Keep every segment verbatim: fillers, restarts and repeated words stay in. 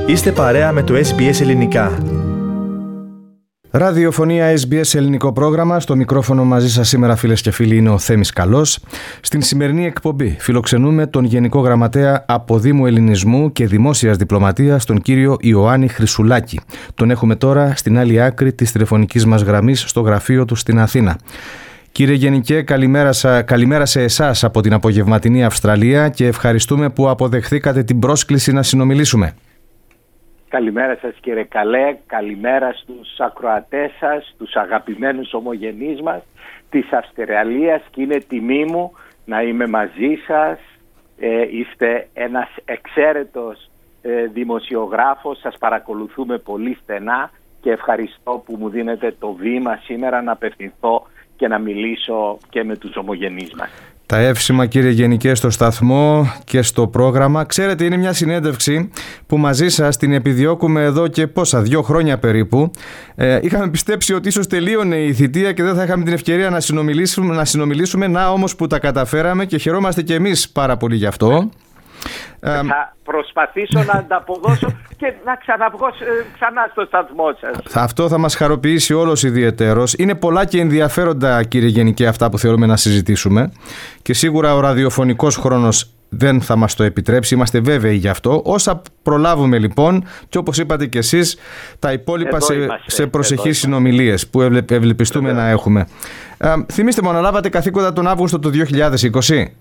Είστε παρέα με το Ες Μπι Ες Ελληνικά. Ραδιοφωνία Ες Μπι Ες ελληνικό πρόγραμμα. Στο μικρόφωνο μαζί σας σήμερα, φίλες και φίλοι, είναι ο Θέμης Καλός. Στην σημερινή εκπομπή φιλοξενούμε τον Γενικό Γραμματέα Αποδήμου Ελληνισμού και Δημόσιας Διπλωματίας, τον κύριο Ιωάννη Χρυσουλάκη. Τον έχουμε τώρα στην άλλη άκρη της τηλεφωνικής μας γραμμής, στο γραφείο του στην Αθήνα. Κύριε Γενικέ, καλημέρα, καλημέρα σε εσάς από την απογευματινή Αυστραλία και ευχαριστούμε που αποδεχθήκατε την πρόσκληση να συνομιλήσουμε. Καλημέρα σας κύριε Καλέ, καλημέρα στους ακροατές σας, τους αγαπημένους ομογενείς μας της Αυστραλίας, και είναι τιμή μου να είμαι μαζί σας. Ε, είστε ένας εξαίρετος ε, δημοσιογράφος, σας παρακολουθούμε πολύ στενά και ευχαριστώ που μου δίνετε το βήμα σήμερα να απευθυνθώ και να μιλήσω και με τους ομογενείς μας. Τα εύσημα, κύριε Γενικέ, στο σταθμό και στο πρόγραμμα. Ξέρετε, είναι μια συνέντευξη που μαζί σας την επιδιώκουμε εδώ και πόσα, δύο χρόνια περίπου. Ε, είχαμε πιστέψει ότι ίσως τελείωνε η θητεία και δεν θα είχαμε την ευκαιρία να συνομιλήσουμε, να συνομιλήσουμε. Να όμως που τα καταφέραμε και χαιρόμαστε και εμείς πάρα πολύ γι' αυτό. Θα προσπαθήσω να ανταποδώσω και να ξαναβγώ ξανά στο σταθμό σας. Αυτό θα μας χαροποιήσει όλος ιδιαιτέρως. Είναι πολλά και ενδιαφέροντα, κύριε Γενικέ, αυτά που θέλουμε να συζητήσουμε και σίγουρα ο ραδιοφωνικός χρόνος δεν θα μας το επιτρέψει, είμαστε βέβαιοι γι' αυτό. Όσα προλάβουμε λοιπόν, και όπως είπατε και εσείς, τα υπόλοιπα σε, σε προσεχείς συνομιλίες που ευλε, ευελπιστούμε Εδώ. να έχουμε. Ε, θυμίστε μου, αναλάβατε καθήκοντα τον Αύγουστο του δύο χιλιάδες είκοσι.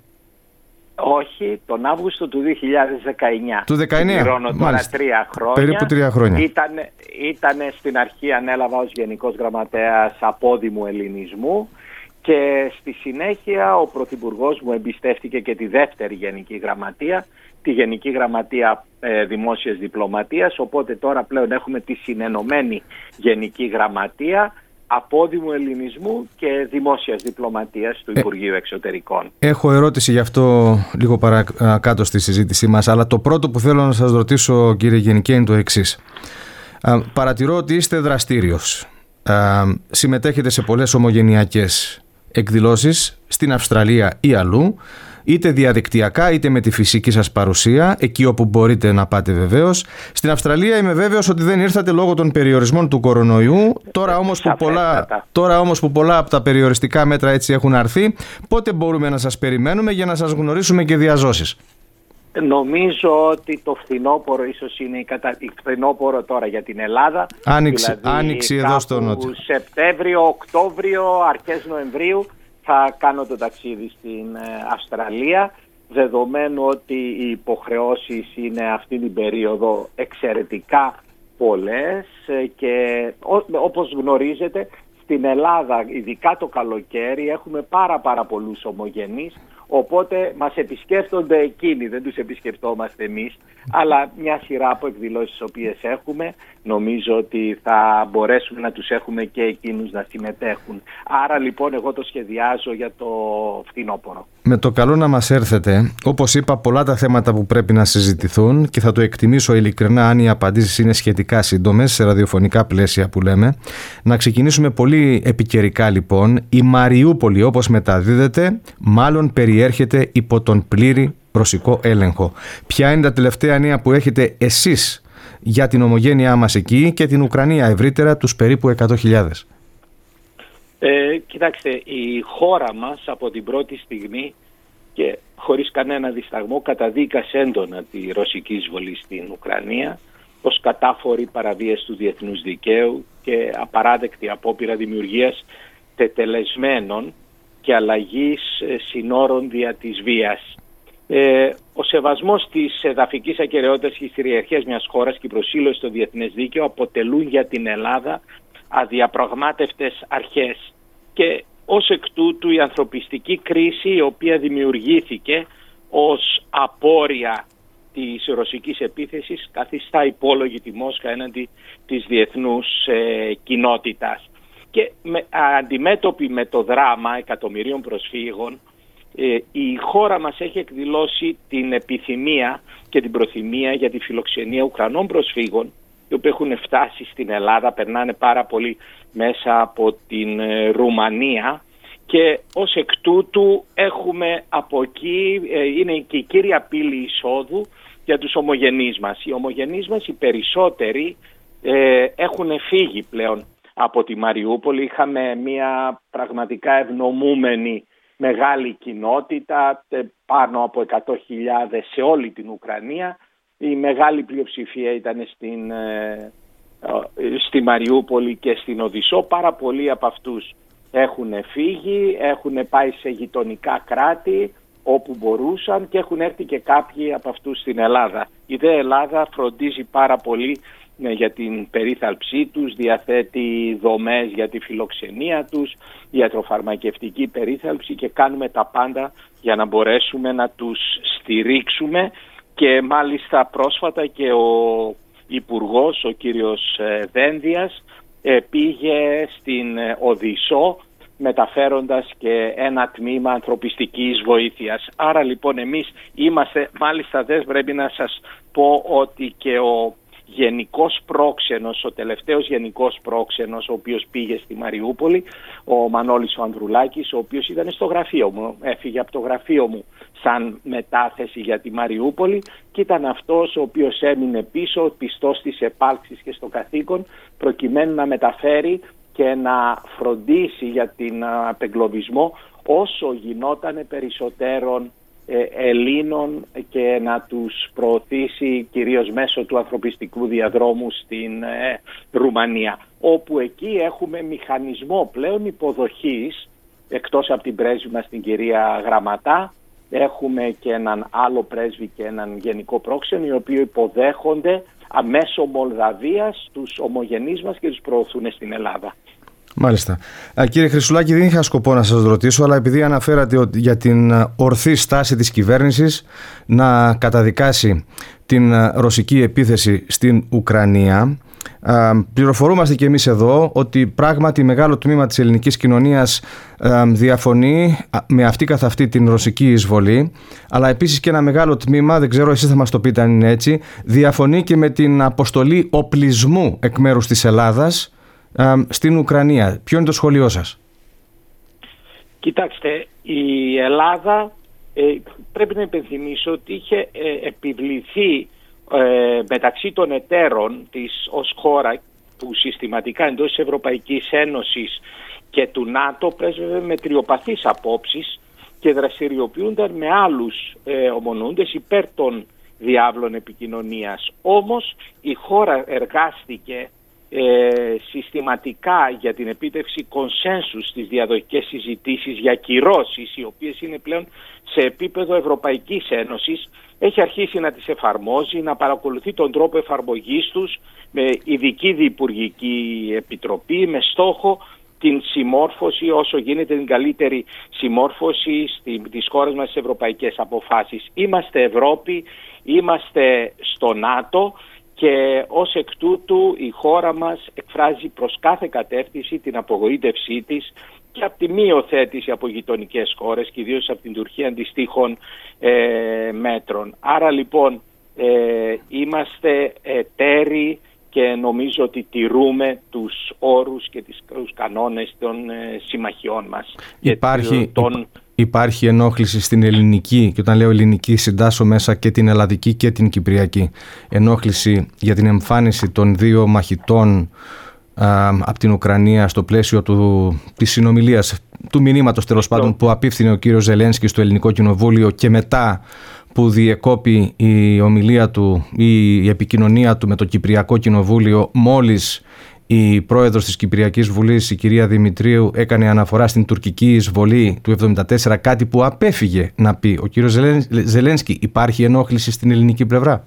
Όχι, τον Αύγουστο του δύο χιλιάδες δεκαεννιά. Του δεκαεννιά, τώρα μάλιστα. Τρία χρόνια. Περίπου τρία χρόνια. Ήταν, ήτανε στην αρχή, ανέλαβα ως Γενικός Γραμματέας Απόδημου Ελληνισμού και στη συνέχεια ο Πρωθυπουργός μου εμπιστεύτηκε και τη δεύτερη Γενική Γραμματεία, τη Γενική Γραμματεία ε, Δημόσιας Διπλωματίας, οπότε τώρα πλέον έχουμε τη συνενωμένη Γενική Γραμματεία Απόδημου Ελληνισμού και Δημόσιας Διπλωματίας του Υπουργείου Εξωτερικών. Έχω ερώτηση γι' αυτό λίγο παρακάτω στη συζήτησή μας, αλλά το πρώτο που θέλω να σας ρωτήσω, κύριε Γενικέ, είναι το εξής. Παρατηρώ ότι είστε δραστήριος. Συμμετέχετε σε πολλές ομογενειακές εκδηλώσεις στην Αυστραλία ή αλλού, είτε διαδικτυακά είτε με τη φυσική σας παρουσία, εκεί όπου μπορείτε να πάτε βεβαίως. Στην Αυστραλία είμαι βέβαιος ότι δεν ήρθατε λόγω των περιορισμών του κορονοϊού. Τώρα όμως που πολλά, τώρα όμως που πολλά από τα περιοριστικά μέτρα έτσι έχουν αρθεί, πότε μπορούμε να σας περιμένουμε για να σας γνωρίσουμε και διαζώσεις? Νομίζω ότι το φθινόπωρο ίσως είναι η κατα... φθινόπωρο τώρα για την Ελλάδα. Άνοιξη, δηλαδή, άνοιξη εδώ στο νότιο. Σεπτέμβριο, Οκτώβριο, αρχές Νοεμβρίου θα κάνω το ταξίδι στην Αυστραλία, δεδομένου ότι οι υποχρεώσεις είναι αυτή την περίοδο εξαιρετικά πολλές και όπως γνωρίζετε στην Ελλάδα, ειδικά το καλοκαίρι, έχουμε πάρα πάρα πολλούς ομογενείς, οπότε μας επισκέφτονται εκείνοι, δεν τους επισκεφτόμαστε εμείς, αλλά μια σειρά από εκδηλώσεις τις οποίες έχουμε, νομίζω ότι θα μπορέσουμε να τους έχουμε και εκείνους να συμμετέχουν. Άρα λοιπόν εγώ το σχεδιάζω για το φθινόπωρο. Με το καλό να μας έρθετε. Όπως είπα, πολλά τα θέματα που πρέπει να συζητηθούν και θα το εκτιμήσω ειλικρινά αν οι απαντήσεις είναι σχετικά σύντομες, σε ραδιοφωνικά πλαίσια που λέμε. Να ξεκινήσουμε πολύ επικαιρικά λοιπόν. Η Μαριούπολη, όπως μεταδίδεται, μάλλον περιέρχεται υπό τον πλήρη ρωσικό έλεγχο. Ποια είναι τα τελευταία νέα που έχετε εσείς για την ομογένειά μας εκεί και την Ουκρανία ευρύτερα, τους περίπου εκατό χιλιάδες? Ε, κοιτάξτε, η χώρα μας από την πρώτη στιγμή και χωρίς κανένα δισταγμό καταδίκασε έντονα τη ρωσική εισβολή στην Ουκρανία ως κατάφορη παραβίαση του διεθνούς δικαίου και απαράδεκτη απόπειρα δημιουργίας τετελεσμένων και αλλαγής συνόρων δια της βίας. Ε, ο σεβασμός της εδαφικής ακεραιότητας και της κυριαρχίας μιας χώρας και η προσήλωση στο διεθνές δίκαιο αποτελούν για την Ελλάδα αδιαπραγμάτευτες αρχές και ως εκ τούτου η ανθρωπιστική κρίση, η οποία δημιουργήθηκε ως απόρρια της ρωσικής επίθεσης, καθιστά υπόλογη τη Μόσχα έναντι της διεθνούς ε, κοινότητας. Και με, αντιμέτωπη με το δράμα εκατομμυρίων προσφύγων, ε, η χώρα μας έχει εκδηλώσει την επιθυμία και την προθυμία για τη φιλοξενία Ουκρανών προσφύγων, οι οποίοι έχουν φτάσει στην Ελλάδα, περνάνε πάρα πολύ μέσα από την ε, Ρουμανία και ως εκ τούτου έχουμε από εκεί, ε, είναι και η κύρια πύλη εισόδου για τους ομογενείς μας. Οι ομογενείς μας οι περισσότεροι ε, έχουν φύγει πλέον από τη Μαριούπολη. Είχαμε μια πραγματικά ευνομούμενη μεγάλη κοινότητα, πάνω από εκατό χιλιάδες σε όλη την Ουκρανία. Η μεγάλη πλειοψηφία ήταν στην, ε, στη Μαριούπολη και στην Οδυσσό. Πάρα πολλοί από αυτούς έχουν φύγει, έχουν πάει σε γειτονικά κράτη όπου μπορούσαν και έχουν έρθει και κάποιοι από αυτούς στην Ελλάδα. Η δε Ελλάδα φροντίζει πάρα πολύ για την περίθαλψή τους, διαθέτει δομές για τη φιλοξενία τους, ιατροφαρμακευτική περίθαλψη και κάνουμε τα πάντα για να μπορέσουμε να τους στηρίξουμε και μάλιστα πρόσφατα και ο Υπουργός, ο κύριος Δένδιας, πήγε στην Οδυσσό μεταφέροντας και ένα τμήμα ανθρωπιστικής βοήθειας. Άρα λοιπόν εμείς είμαστε, μάλιστα δεν πρέπει να σας πω ότι και ο γενικός πρόξενος, ο τελευταίος γενικός πρόξενος, ο οποίος πήγε στη Μαριούπολη, ο Μανώλης ο Ανδρουλάκης, ο οποίος ήταν στο γραφείο μου, έφυγε από το γραφείο μου σαν μετάθεση για τη Μαριούπολη και ήταν αυτός ο οποίος έμεινε πίσω, πιστός στις επάλξεις και στο καθήκον, προκειμένου να μεταφέρει και να φροντίσει για την απεγκλωβισμό όσο γινόταν περισσότερων Ελλήνων και να τους προωθήσει κυρίως μέσω του ανθρωπιστικού διαδρόμου στην ε, Ρουμανία, όπου εκεί έχουμε μηχανισμό πλέον υποδοχής, εκτός από την πρέσβη μας την κυρία Γραμματά, έχουμε και έναν άλλο πρέσβη και έναν γενικό πρόξενο, οι οποίοι υποδέχονται αμέσω Μολδαβίας τους ομογενείς μας και τους προωθούν στην Ελλάδα. Μάλιστα. Κύριε Χρυσουλάκη, δεν είχα σκοπό να σας ρωτήσω, αλλά επειδή αναφέρατε ότι για την ορθή στάση της κυβέρνησης να καταδικάσει την ρωσική επίθεση στην Ουκρανία, πληροφορούμαστε και εμείς εδώ ότι πράγματι μεγάλο τμήμα της ελληνικής κοινωνίας διαφωνεί με αυτή καθ' αυτή την ρωσική εισβολή, αλλά επίσης και ένα μεγάλο τμήμα, δεν ξέρω εσείς θα μας το πείτε αν είναι έτσι, διαφωνεί και με την αποστολή οπλισμού εκ μέρους της Ελλάδας στην Ουκρανία. Ποιο είναι το σχόλιο σας? Κοιτάξτε, η Ελλάδα ε, πρέπει να υπενθυμίσω ότι είχε ε, επιβληθεί ε, μεταξύ των εταίρων της ως χώρα που συστηματικά εντός της Ευρωπαϊκής Ένωσης και του ΝΑΤΟ πρέσβευε με τριοπαθείς απόψεις και δραστηριοποιούνταν με άλλους ε, ομονοούντες υπέρ των διάβλων επικοινωνίας. Όμως η χώρα εργάστηκε Ε, συστηματικά για την επίτευξη κονσένσους στις διαδοχικές συζητήσεις για κυρώσεις, οι οποίες είναι πλέον σε επίπεδο Ευρωπαϊκής Ένωσης, έχει αρχίσει να τις εφαρμόζει, να παρακολουθεί τον τρόπο εφαρμογής τους με ειδική διυπουργική επιτροπή, με στόχο την συμμόρφωση, όσο γίνεται την καλύτερη συμμόρφωση στις χώρες μας στις ευρωπαϊκές αποφάσεις. Είμαστε Ευρώπη, είμαστε στο ΝΑΤΟ, και ως εκ τούτου η χώρα μας εκφράζει προς κάθε κατεύθυνση την απογοήτευσή της και από τη μη υιοθέτηση από γειτονικές χώρες και ιδίως από την Τουρκία αντιστοίχων ε, μέτρων. Άρα λοιπόν ε, είμαστε εταίροι και νομίζω ότι τηρούμε τους όρους και τους κανόνες των ε, συμμαχιών μας. Υπάρχει... Τον... Υπάρχει ενόχληση στην ελληνική, και όταν λέω ελληνική συντάσσω μέσα και την ελλαδική και την κυπριακή, ενόχληση για την εμφάνιση των δύο μαχητών α, από την Ουκρανία στο πλαίσιο του, της συνομιλίας, του μηνύματος τέλος πάντων που απίφθινε ο κύριος Ζελένσκι στο Ελληνικό Κοινοβούλιο και μετά που διεκόπη η ομιλία του ή η επικοινωνία του με το Κυπριακό Κοινοβούλιο μόλις η πρόεδρος της Κυπριακής Βουλής, η κυρία Δημητρίου, έκανε αναφορά στην τουρκική εισβολή του εβδομήντα τέσσερα, κάτι που απέφυγε να πει ο κύριος Ζελένσκι. Υπάρχει ενόχληση στην ελληνική πλευρά?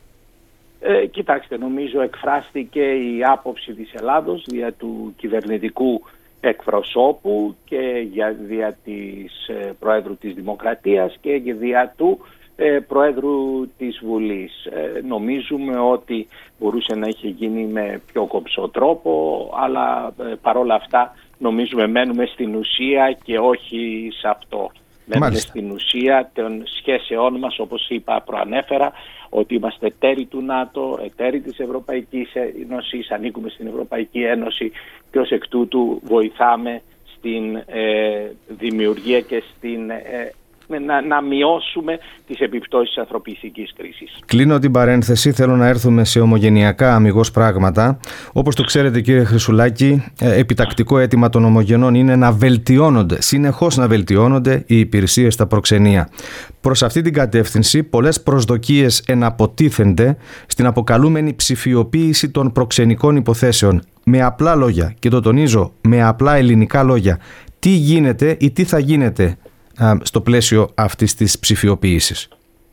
Ε, κοιτάξτε, νομίζω εκφράστηκε η άποψη της Ελλάδος δια του κυβερνητικού εκπροσώπου και για, δια της ε, Προέδρου της Δημοκρατίας και δια του ε, Προέδρου της Βουλής. Ε, νομίζουμε ότι μπορούσε να είχε γίνει με πιο κομψό τρόπο, αλλά ε, παρόλα αυτά νομίζουμε μένουμε στην ουσία και όχι σε αυτό. Μένουμε στην ουσία των σχέσεών μας, όπως είπα προανέφερα, ότι είμαστε εταίροι του ΝΑΤΟ, εταίροι της Ευρωπαϊκής Ένωσης, ανήκουμε στην Ευρωπαϊκή Ένωση και ως εκ τούτου βοηθάμε στην ε, δημιουργία και στην ε, να, να μειώσουμε τις επιπτώσεις της ανθρωπιστικής κρίσης. Κλείνω την παρένθεση, θέλω να έρθουμε σε ομογενειακά αμιγώς πράγματα. Όπως το ξέρετε κύριε Χρυσουλάκη, επιτακτικό αίτημα των ομογενών είναι να βελτιώνονται, συνεχώς να βελτιώνονται οι υπηρεσίες στα προξενία. Προς αυτή την κατεύθυνση πολλές προσδοκίες εναποτίθενται στην αποκαλούμενη ψηφιοποίηση των προξενικών υποθέσεων. Με απλά λόγια, και το τονίζω, με απλά ελληνικά λόγια, τι γίνεται ή τι θα γίνεται α, στο πλαίσιο αυτής της ψηφιοποίησης?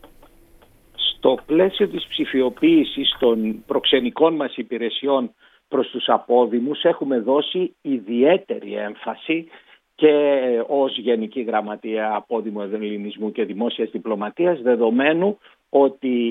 Στο πλαίσιο της ψηφιοποίησης των προξενικών μας υπηρεσιών προς τους απόδημους έχουμε δώσει ιδιαίτερη έμφαση και ως Γενική Γραμματεία Απόδημου Ελληνισμού και Δημόσιας Διπλωματίας, δεδομένου ότι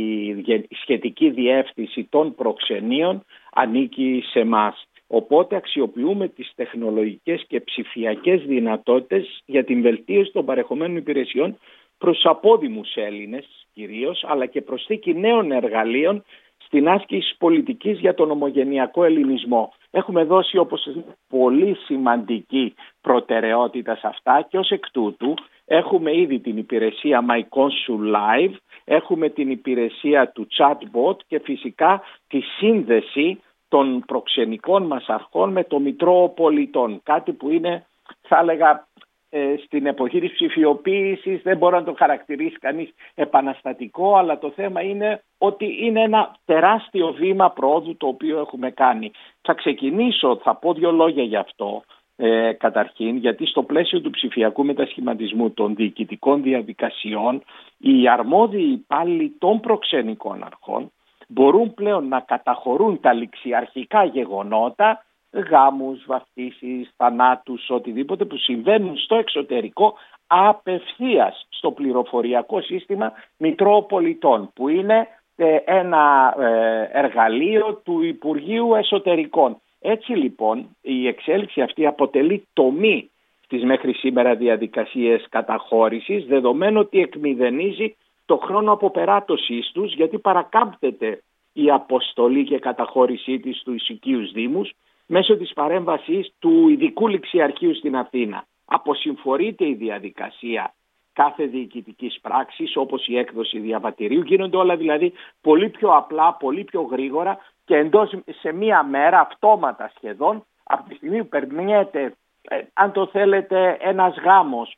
η σχετική διεύθυνση των προξενίων ανήκει σε εμάς. Οπότε αξιοποιούμε τις τεχνολογικές και ψηφιακές δυνατότητες για την βελτίωση των παρεχομένων υπηρεσιών προς τους απόδημους Έλληνες κυρίως, αλλά και προσθήκη νέων εργαλείων στην άσκηση πολιτικής για τον ομογενειακό ελληνισμό. Έχουμε δώσει, όπως πολύ σημαντική προτεραιότητα σε αυτά, και ως εκ τούτου έχουμε ήδη την υπηρεσία My Consul Live, έχουμε την υπηρεσία του chatbot και φυσικά τη σύνδεση των προξενικών μας αρχών με το Μητρό Πολιτών. Κάτι που είναι, θα έλεγα, ε, στην εποχή της ψηφιοποίησης δεν μπορεί να το χαρακτηρίσει κανείς επαναστατικό, αλλά το θέμα είναι ότι είναι ένα τεράστιο βήμα προόδου το οποίο έχουμε κάνει. Θα ξεκινήσω, θα πω δύο λόγια γι' αυτό. Ε, καταρχήν, γιατί στο πλαίσιο του ψηφιακού μετασχηματισμού των διοικητικών διαδικασιών, οι αρμόδιοι υπάλληλοι των προξενικών αρχών μπορούν πλέον να καταχωρούν τα ληξιαρχικά γεγονότα, γάμους, βαφτίσεις, θανάτους, οτιδήποτε που συμβαίνουν στο εξωτερικό απευθείας στο πληροφοριακό σύστημα Μητρό Πολιτών, που είναι ε, ένα ε, εργαλείο του Υπουργείου Εσωτερικών. Έτσι λοιπόν η εξέλιξη αυτή αποτελεί τομή στις μέχρι σήμερα διαδικασίες καταχώρησης, δεδομένου ότι εκμηδενίζει το χρόνο αποπεράτωσής τους, γιατί παρακάμπτεται η αποστολή και καταχώρησή της του Ισικίους Δήμους μέσω της παρέμβασης του ειδικού ληξιαρχείου στην Αθήνα. Αποσυμφορείται η διαδικασία κάθε διοικητικής πράξης, όπως η έκδοση διαβατηρίου. Γίνονται όλα δηλαδή πολύ πιο απλά, πολύ πιο γρήγορα και εντός σε μία μέρα, αυτόματα σχεδόν, από τη στιγμή που περνιέται, ε, αν το θέλετε, ένας γάμος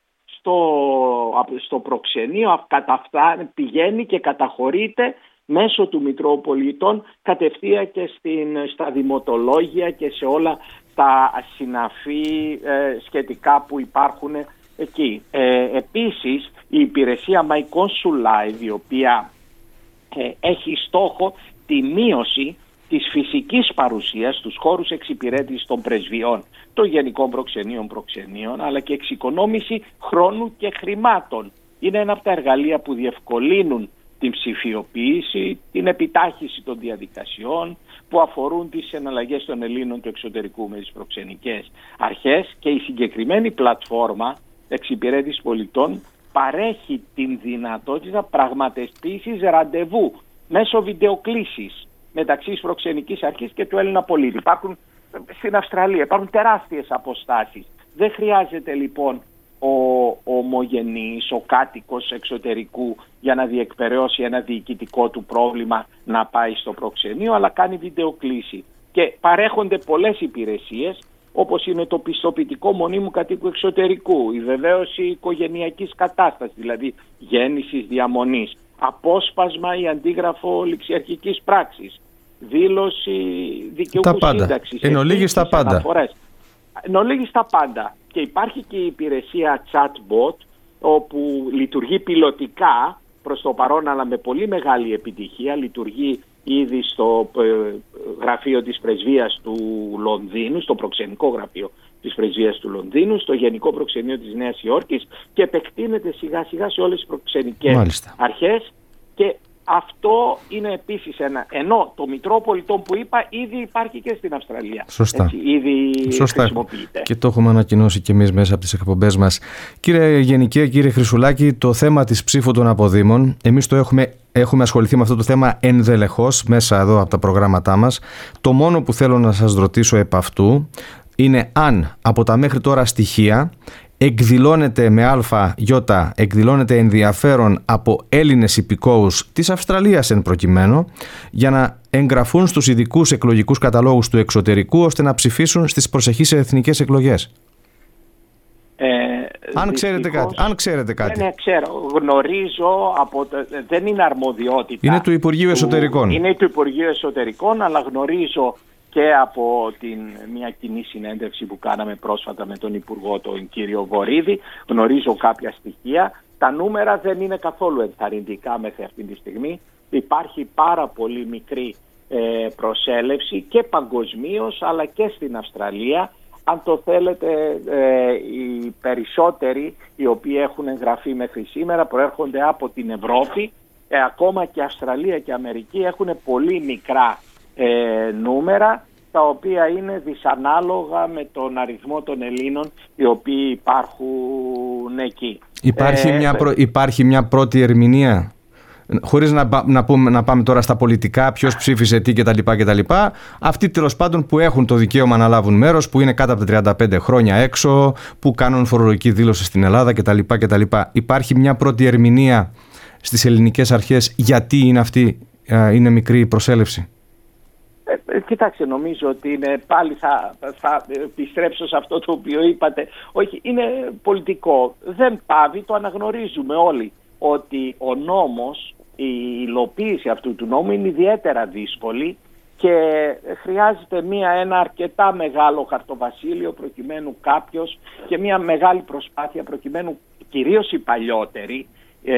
στο, στο προξενείο, καταφτάνει, πηγαίνει και καταχωρείται μέσω του Μητροπολιτών κατευθείαν και στην, στα δημοτολόγια και σε όλα τα συναφή ε, σχετικά που υπάρχουν εκεί. Ε, επίσης η υπηρεσία My Consul Live, η οποία ε, έχει στόχο τη μείωση της φυσικής παρουσίας στους χώρους εξυπηρέτησης των πρεσβειών, των γενικών προξενείων προξενείων, αλλά και εξοικονόμηση χρόνου και χρημάτων. Είναι ένα από τα εργαλεία που διευκολύνουν την ψηφιοποίηση, την επιτάχυση των διαδικασιών που αφορούν τις εναλλαγές των Ελλήνων του εξωτερικού με τις προξενικές αρχές, και η συγκεκριμένη πλατφόρμα εξυπηρέτησης πολιτών παρέχει την δυνατότητα πραγματοποίησης ραντεβού μέσω βιντεοκλήσης μεταξύ της προξενικής αρχής και του Έλληνα πολίτη. Υπάρχουν στην Αυστραλία, υπάρχουν τεράστιες αποστάσεις. Δεν χρειάζεται λοιπόν ο, ο ομογενής, ο κάτοικος εξωτερικού για να διεκπεραιώσει ένα διοικητικό του πρόβλημα να πάει στο προξενείο, αλλά κάνει βιντεοκλήση. Και παρέχονται πολλές υπηρεσίες, όπως είναι το πιστοποιητικό μονίμου κατοίκου εξωτερικού, η βεβαίωση οικογενειακής κατάστασης, δηλαδή γέννησης, διαμονής, απόσπασμα ή αντίγραφο ληξιαρχικής πράξης, δήλωση δικαιούχου σύνταξης. Εν ολίγης τα πάντα. Εν ολίγης τα πάντα. Και υπάρχει και η υπηρεσία chatbot, όπου λειτουργεί πιλωτικά προς το παρόν, αλλά με πολύ μεγάλη επιτυχία. Λειτουργεί ήδη στο ε, γραφείο της Πρεσβείας του Λονδίνου, στο προξενικό γραφείο της Πρεσβείας του Λονδίνου, στο Γενικό Προξενείο της Νέας Υόρκης, και επεκτείνεται σιγά σιγά σε όλες τις προξενικές Μάλιστα. αρχές. Και αυτό είναι επίσης ένα, ενώ το Μητρό Πολιτών που είπα ήδη υπάρχει και στην Αυστραλία. Σωστά. Έτσι, ήδη Σωστά. χρησιμοποιείται. Και το έχουμε ανακοινώσει και εμείς μέσα από τις εκπομπές μας. Κύριε Γενικέ, κύριε Χρυσουλάκη, το θέμα της ψήφου των αποδήμων, εμείς το έχουμε, έχουμε ασχοληθεί με αυτό το θέμα ενδελεχώς μέσα εδώ από τα προγράμματά μας. Το μόνο που θέλω να σας ρωτήσω επ' αυτού είναι αν από τα μέχρι τώρα στοιχεία εκδηλώνεται με αλφα, γιώτα, εκδηλώνεται ενδιαφέρον από Έλληνες υπηκόους της Αυστραλίας εν προκειμένου για να εγγραφούν στους ειδικούς εκλογικούς καταλόγους του εξωτερικού ώστε να ψηφίσουν στις προσεχείς εθνικές εκλογές. Ε, αν, ξέρετε κάτι, αν ξέρετε κάτι. Δεν ξέρω. Γνωρίζω, από το, δεν είναι αρμοδιότητα. Είναι του Υπουργείου του, Εσωτερικών. Είναι του Υπουργείου Εσωτερικών, αλλά γνωρίζω και από την, μια κοινή συνέντευξη που κάναμε πρόσφατα με τον Υπουργό, τον κύριο Βορίδη, γνωρίζω κάποια στοιχεία. Τα νούμερα δεν είναι καθόλου ενθαρρυντικά μέχρι αυτή τη στιγμή. Υπάρχει πάρα πολύ μικρή ε, προσέλευση και παγκοσμίως αλλά και στην Αυστραλία. Αν το θέλετε, ε, οι περισσότεροι οι οποίοι έχουν εγγραφεί μέχρι σήμερα προέρχονται από την Ευρώπη. Ε, ακόμα και Αυστραλία και Αμερική έχουν πολύ μικρά ε, νούμερα, τα οποία είναι δυσανάλογα με τον αριθμό των Ελλήνων οι οποίοι υπάρχουν εκεί. Υπάρχει, ε, μια, προ, υπάρχει μια πρώτη ερμηνεία, χωρίς να, να, πούμε, να πάμε τώρα στα πολιτικά, ποιος ψήφισε τι κτλ. κτλ. Αυτοί τέλος πάντων που έχουν το δικαίωμα να λάβουν μέρος, που είναι κάτω από τα τριάντα πέντε χρόνια έξω, που κάνουν φορολογική δήλωση στην Ελλάδα κτλ. κτλ. Υπάρχει μια πρώτη ερμηνεία στις ελληνικές αρχές γιατί είναι αυτή, είναι μικρή η προσέλευση? Ε, κοιτάξτε, νομίζω ότι είναι, πάλι θα, θα επιστρέψω σε αυτό το οποίο είπατε. Όχι, είναι πολιτικό. Δεν πάβει, το αναγνωρίζουμε όλοι, ότι ο νόμος, η υλοποίηση αυτού του νόμου είναι ιδιαίτερα δύσκολη και χρειάζεται μια, ένα αρκετά μεγάλο χαρτοβασίλειο προκειμένου κάποιος και μια μεγάλη προσπάθεια προκειμένου κυρίως οι παλιότεροι ε,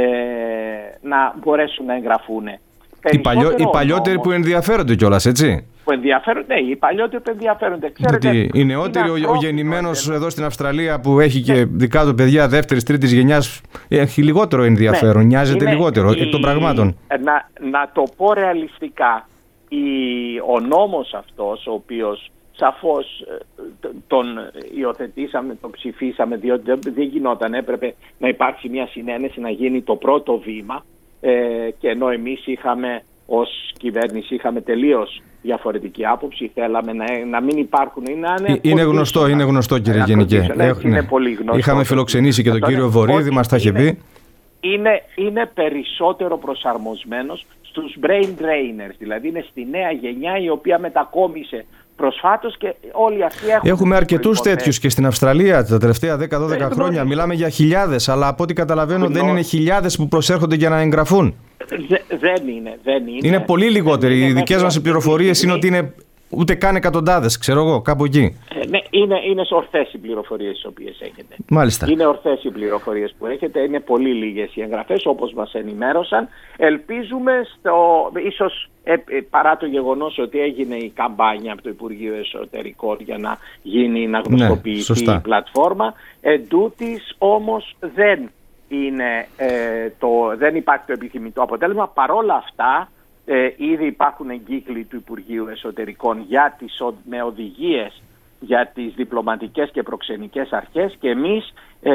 να μπορέσουν να εγγραφούν. Οι, παλιό, οι παλιότεροι νόμος, που ενδιαφέρονται κιόλας, έτσι. Που ενδιαφέρονται, ναι, οι παλιότεροι που ενδιαφέρονται. Ξέρετε, γιατί οι νεότεροι, ο, ο γεννημένος εδώ στην Αυστραλία που έχει και ναι. δικά του παιδιά δεύτερης, τρίτης γενιάς, έχει λιγότερο ενδιαφέρον, ναι. νοιάζεται είναι, λιγότερο εκ των πραγμάτων. Να, να το πω ρεαλιστικά, η, ο νόμος αυτός, ο οποίος σαφώς τον υιοθετήσαμε, τον ψηφίσαμε, διότι δεν γινόταν, έπρεπε να υπάρξει μια συνένεση, να γίνει το πρώτο βήμα. Ε, και ενώ εμείς είχαμε ως κυβέρνηση είχαμε τελείως διαφορετική άποψη, θέλαμε να, να μην υπάρχουν. Είναι, είναι, είναι γνωστό, είναι γνωστό κύριε Γενικέ. Ναι, είναι ναι. πολύ γνωστό. Είχαμε φιλοξενήσει και τον αυτό κύριο Βορίδη, μας τα είχε πει. Είναι, είναι περισσότερο προσαρμοσμένος στους brain drainers, δηλαδή είναι στη νέα γενιά η οποία μετακόμισε προσφάτως και όλοι αυτοί έχουν... Έχουμε αρκετούς τέτοιους και στην Αυστραλία τα τελευταία δέκα με δώδεκα χρόνια. Γνωρίζω. Μιλάμε για χιλιάδες, αλλά από ό,τι καταλαβαίνω Γνω... δεν είναι χιλιάδες που προσέρχονται για να εγγραφούν. Δε, δεν είναι, δεν είναι. Είναι πολύ λιγότεροι. Οι δικές μας πληροφορίες είναι ότι είναι ούτε καν εκατοντάδες, ξέρω εγώ, κάπου εκεί. Ε, ναι, είναι, είναι ορθές οι πληροφορίες τις οποίες έχετε. Μάλιστα. Είναι ορθές οι πληροφορίες που έχετε, είναι πολύ λίγες οι εγγραφές όπως μας ενημέρωσαν. Ελπίζουμε, στο, ίσως ε, παρά το γεγονός ότι έγινε η καμπάνια από το Υπουργείο Εσωτερικών για να γίνει, να γνωστοποιηθεί ναι, η πλατφόρμα, εντούτοις όμως δεν, είναι, ε, το, δεν υπάρχει το επιθυμητό αποτέλεσμα. Παρόλα αυτά, Ε, ήδη υπάρχουν εγκύκλοι του Υπουργείου Εσωτερικών για τις, με οδηγίες για τις διπλωματικές και προξενικές αρχές και εμείς ε,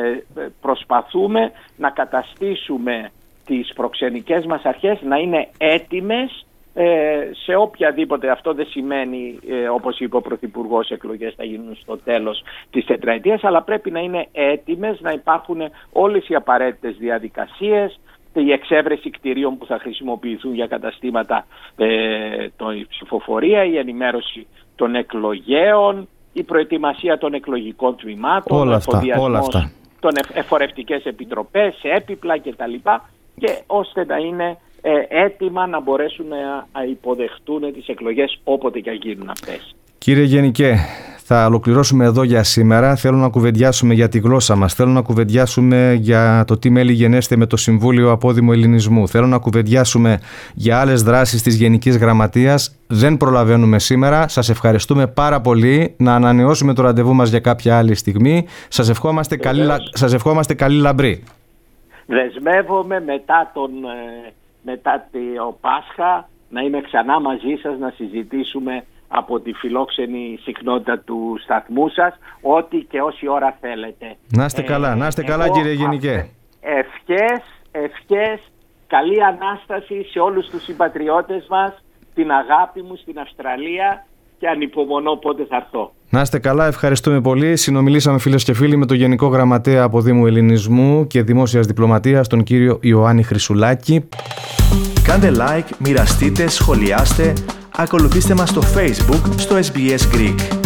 προσπαθούμε να καταστήσουμε τις προξενικές μας αρχές να είναι έτοιμες ε, σε οποιαδήποτε. Αυτό δεν σημαίνει, ε, όπως είπε ο Πρωθυπουργός, εκλογές θα γίνουν στο τέλος της τετραετίας, αλλά πρέπει να είναι έτοιμες, να υπάρχουν όλες οι απαραίτητες διαδικασίες, η εξέβρεση κτηρίων που θα χρησιμοποιηθούν για καταστήματα, ε, το, η ψηφοφορία, η ενημέρωση των εκλογέων, η προετοιμασία των εκλογικών τμήματων, όλα αυτά, όλα αυτά. των εφορευτικές επιτροπές, έπιπλα κτλ. Και ώστε να είναι ε, έτοιμα να μπορέσουν να υποδεχτούν τις εκλογές όποτε και γίνουν αυτές. Κύριε Γενικέ, θα ολοκληρώσουμε εδώ για σήμερα. Θέλω να κουβεντιάσουμε για τη γλώσσα μας. Θέλω να κουβεντιάσουμε για το τι μέλη γενέστε με το Συμβούλιο Απόδημου Ελληνισμού. Θέλω να κουβεντιάσουμε για άλλες δράσεις της Γενικής Γραμματείας. Δεν προλαβαίνουμε σήμερα. Σας ευχαριστούμε πάρα πολύ. Να ανανεώσουμε το ραντεβού μας για κάποια άλλη στιγμή. Σας ευχόμαστε, καλή, σας ευχόμαστε καλή λαμπρή. Δεσμεύομαι μετά, τον, μετά το Πάσχα να είμαι ξανά μαζί σας, να συζητήσουμε από τη φιλόξενη συχνότητα του σταθμού σας, ό,τι και όση ώρα θέλετε. Να είστε καλά, να είστε καλά κύριε Γενικέ. Ευχές, ευχές, καλή Ανάσταση σε όλους τους συμπατριώτες μας, την αγάπη μου στην Αυστραλία και ανυπομονώ πότε θα έρθω. Να είστε καλά, ευχαριστούμε πολύ. Συνομιλήσαμε φίλες και φίλοι με τον Γενικό Γραμματέα Αποδήμου Ελληνισμού και Δημόσιας Διπλωματίας, τον κύριο Ιωάννη Χρυσουλάκη. Κάντε like, μοιραστείτε, σχολιάστε, ακολουθήστε μας στο Facebook, στο ες μπι ες Greek.